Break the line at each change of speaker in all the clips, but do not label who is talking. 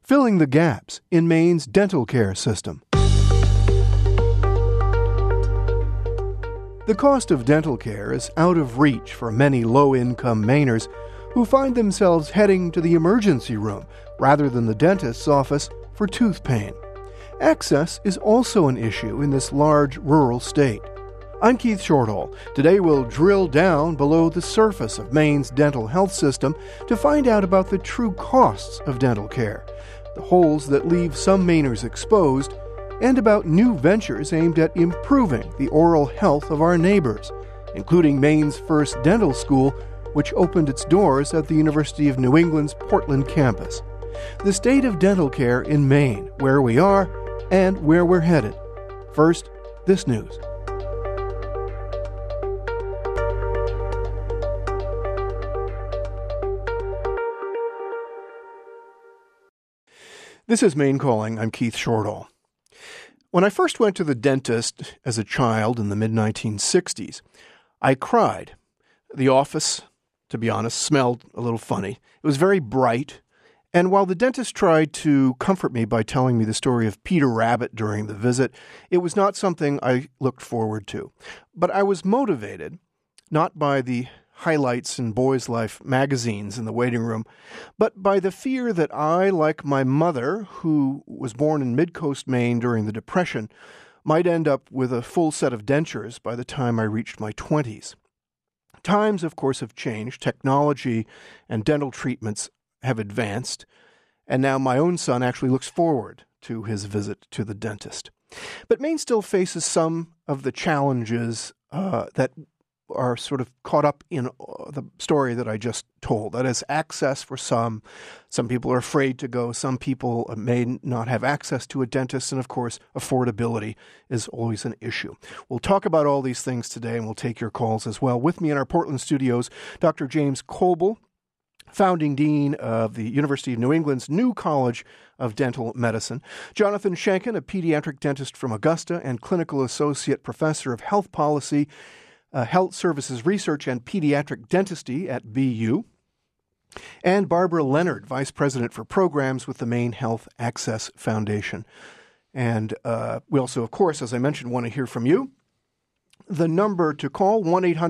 filling the gaps in Maine's dental care system. The cost of dental care is out of reach for many low-income Mainers who find themselves heading to the emergency room rather than the dentist's office for tooth pain. Access is also an issue in this large rural state. I'm Keith Shortall. Today we'll drill down below the surface of Maine's dental health system to find out about the true costs of dental care, the holes that leave some Mainers exposed, and about new ventures aimed at improving the oral health of our neighbors, including Maine's first dental school, which opened its doors at the University of New England's Portland campus. The state of dental care in Maine, where we are, and where we're headed. First, this news. This is Maine Calling. I'm Keith Shortall. When I first went to the dentist as a child in the mid-1960s, I cried. The office, to be honest, smelled a little funny. It was very bright, and while the dentist tried to comfort me by telling me the story of Peter Rabbit during the visit, it was not something I looked forward to. But I was motivated, not by the highlights in Boys Life magazines in the waiting room, but by the fear that I, like my mother, who was born in Midcoast, Maine during the Depression, might end up with a full set of dentures by the time I reached my 20s. Times, of course, have changed. Technology and dental treatments have advanced, and now my own son actually looks forward to his visit to the dentist. But Maine still faces some of the challenges that are sort of caught up in the story that I just told. That is, access for some. Some people are afraid to go. Some people may not have access to a dentist. And, of course, affordability is always an issue. We'll talk about all these things today, and we'll take your calls as well. With me in our Portland studios, Dr. James Coble, founding dean of the University of New England's New College of Dental Medicine. Jonathan Shanken, a pediatric dentist from Augusta and clinical associate professor of health policy, Health Services Research and Pediatric Dentistry at BU, and Barbara Leonard, Vice President for Programs with the Maine Health Access Foundation. And we also, of course, as I mentioned, want to hear from you. The number to call,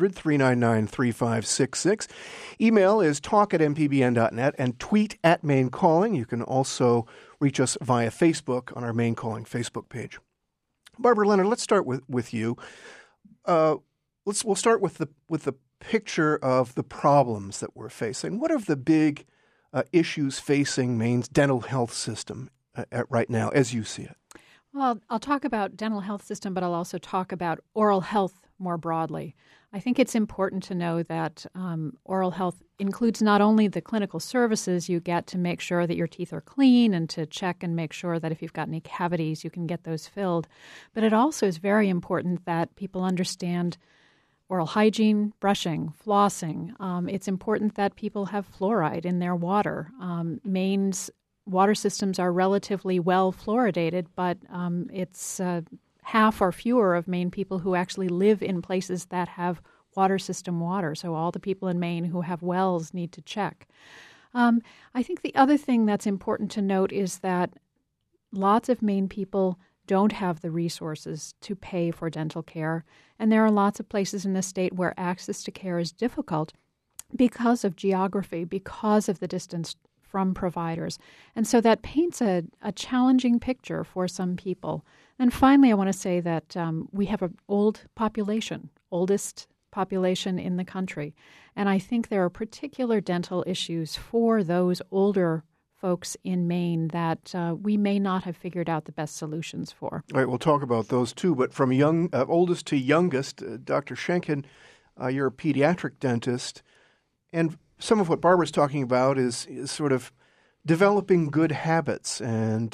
1-800-399-3566. Email is talk@mpbn.net and tweet at Maine Calling. You can also reach us via Facebook on our Maine Calling Facebook page. Barbara Leonard, let's start with you. We'll start with the picture of the problems that we're facing. What are the big issues facing Maine's dental health system right now, as you see it?
Well, I'll talk about dental health system, but I'll also talk about oral health more broadly. I think it's important to know that oral health includes not only the clinical services you get to make sure that your teeth are clean and to check and make sure that if you've got any cavities, you can get those filled, but it also is very important that people understand oral hygiene, brushing, flossing. It's important that people have fluoride in their water. Maine's water systems are relatively well fluoridated, but it's half or fewer of Maine people who actually live in places that have water system water. So all the people in Maine who have wells need to check. I think the other thing that's important to note is that lots of Maine people don't have the resources to pay for dental care. And there are lots of places in the state where access to care is difficult because of geography, because of the distance from providers. And so that paints a challenging picture for some people. And finally, I want to say that we have an old population, oldest population in the country. And I think there are particular dental issues for those older folks in Maine that we may not have figured out the best solutions for.
All right, we'll talk about those too. But from oldest to youngest, Dr. Shanken, you're a pediatric dentist, and some of what Barbara's talking about is sort of developing good habits and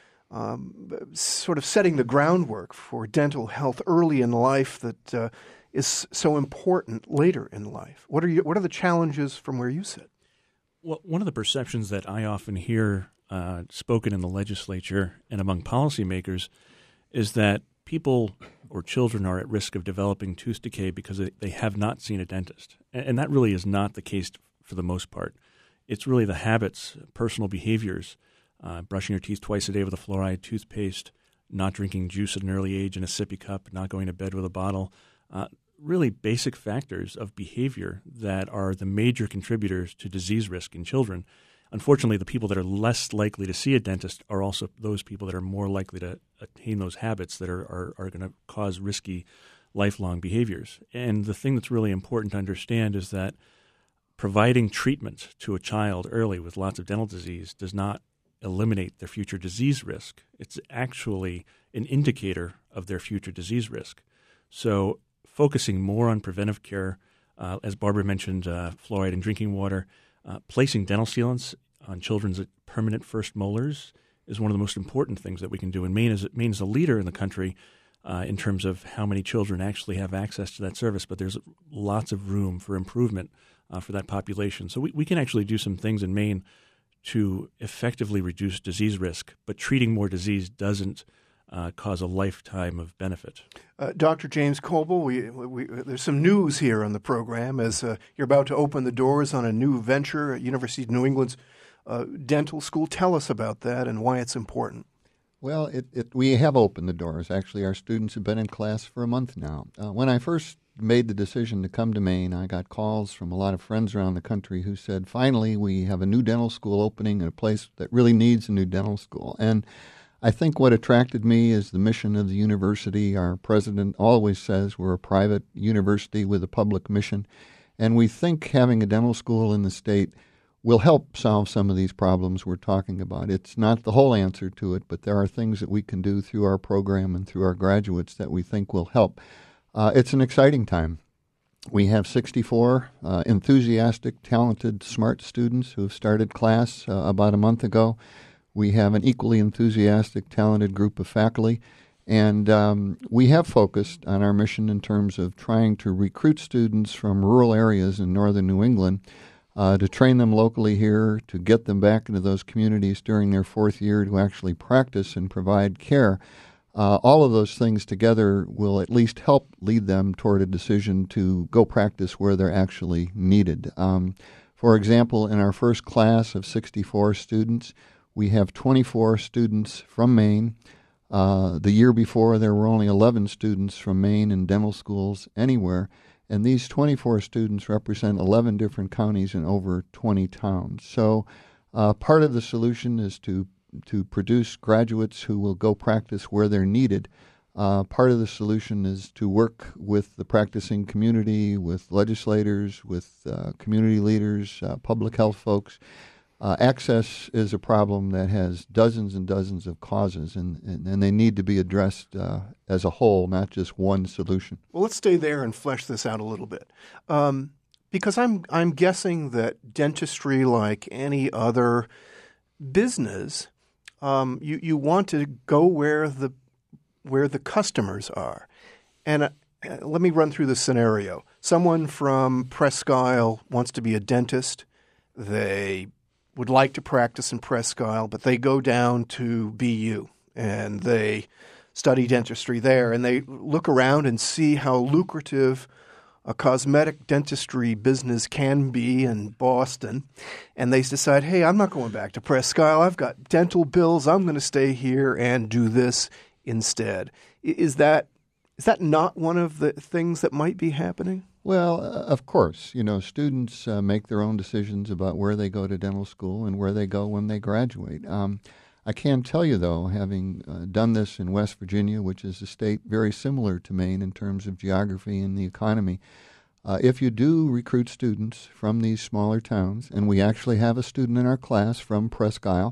sort of setting the groundwork for dental health early in life that is so important later in life. What are the challenges from where you sit?
Well, one of the perceptions that I often hear spoken in the legislature and among policymakers is that people or children are at risk of developing tooth decay because they have not seen a dentist. And that really is not the case for the most part. It's really the habits, personal behaviors brushing your teeth twice a day with a fluoride toothpaste, not drinking juice at an early age in a sippy cup, not going to bed with a bottle. Really basic factors of behavior that are the major contributors to disease risk in children. Unfortunately, the people that are less likely to see a dentist are also those people that are more likely to attain those habits that are going to cause risky lifelong behaviors. And the thing that's really important to understand is that providing treatment to a child early with lots of dental disease does not eliminate their future disease risk. It's actually an indicator of their future disease risk. So focusing more on preventive care, as Barbara mentioned, fluoride in drinking water, placing dental sealants on children's permanent first molars is one of the most important things that we can do. And Maine is a leader in the country in terms of how many children actually have access to that service, but there's lots of room for improvement for that population. So we can actually do some things in Maine to effectively reduce disease risk, but treating more disease doesn't cause a lifetime of benefit.
Dr. James Coble, there's some news here on the program as you're about to open the doors on a new venture at University of New England's dental school. Tell us about that and why it's important.
Well, we have opened the doors. Actually, our students have been in class for a month now. When I first made the decision to come to Maine, I got calls from a lot of friends around the country who said, finally, we have a new dental school opening in a place that really needs a new dental school. And I think what attracted me is the mission of the university. Our president always says we're a private university with a public mission, and we think having a dental school in the state will help solve some of these problems we're talking about. It's not the whole answer to it, but there are things that we can do through our program and through our graduates that we think will help. It's an exciting time. We have 64 enthusiastic, talented, smart students who have started class about a month ago. We have an equally enthusiastic, talented group of faculty, and we have focused on our mission in terms of trying to recruit students from rural areas in northern New England to train them locally here, to get them back into those communities during their fourth year to actually practice and provide care. All of those things together will at least help lead them toward a decision to go practice where they're actually needed. For example, in our first class of 64 students, we have 24 students from Maine. The year before, there were only 11 students from Maine in dental schools anywhere, and these 24 students represent 11 different counties in over 20 towns. So part of the solution is to produce graduates who will go practice where they're needed. Part of the solution is to work with the practicing community, with legislators, with community leaders, public health folks. Access is a problem that has dozens and dozens of causes, and they need to be addressed as a whole, not just one solution.
Well, let's stay there and flesh this out a little bit. Because I'm guessing that dentistry, like any other business, you want to go where the customers are. And let me run through the scenario. Someone from Presque Isle wants to be a dentist. They would like to practice in Presque Isle, but they go down to BU and they study dentistry there, and they look around and see how lucrative a cosmetic dentistry business can be in Boston, and they decide, hey, I'm not going back to Presque Isle. I've got dental bills. I'm going to stay here and do this instead. Is that not one of the things that might be happening?
Well, of course. Students make their own decisions about where they go to dental school and where they go when they graduate. I can tell you, though, having done this in West Virginia, which is a state very similar to Maine in terms of geography and the economy, if you do recruit students from these smaller towns, and we actually have a student in our class from Presque Isle,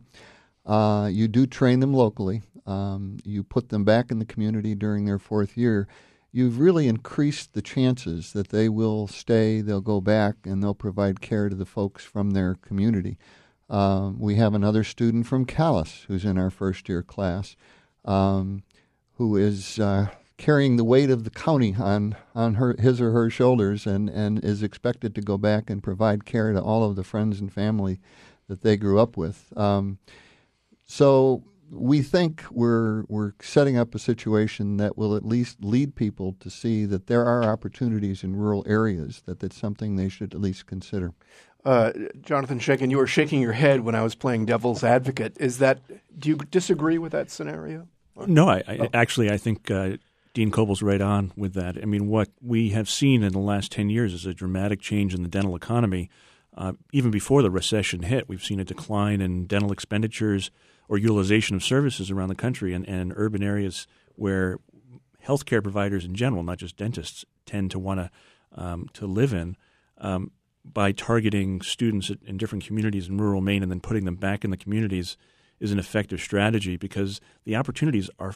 you do train them locally. You put them back in the community during their fourth year. You've really increased the chances that they will stay, they'll go back, and they'll provide care to the folks from their community. We have another student from Calais who's in our first-year class who is carrying the weight of the county on his or her shoulders and is expected to go back and provide care to all of the friends and family that they grew up with. So we think we're setting up a situation that will at least lead people to see that there are opportunities in rural areas, that's something they should at least consider.
Jonathan Shenkin, you were shaking your head when I was playing devil's advocate. Do you disagree with that scenario?
No, I think Dean Cobal's right on with that. I mean, what we have seen in the last 10 years is a dramatic change in the dental economy. Even before the recession hit, we've seen a decline in dental expenditures or utilization of services around the country and urban areas where healthcare providers in general, not just dentists, tend to want to live in. By targeting students in different communities in rural Maine and then putting them back in the communities is an effective strategy because the opportunities are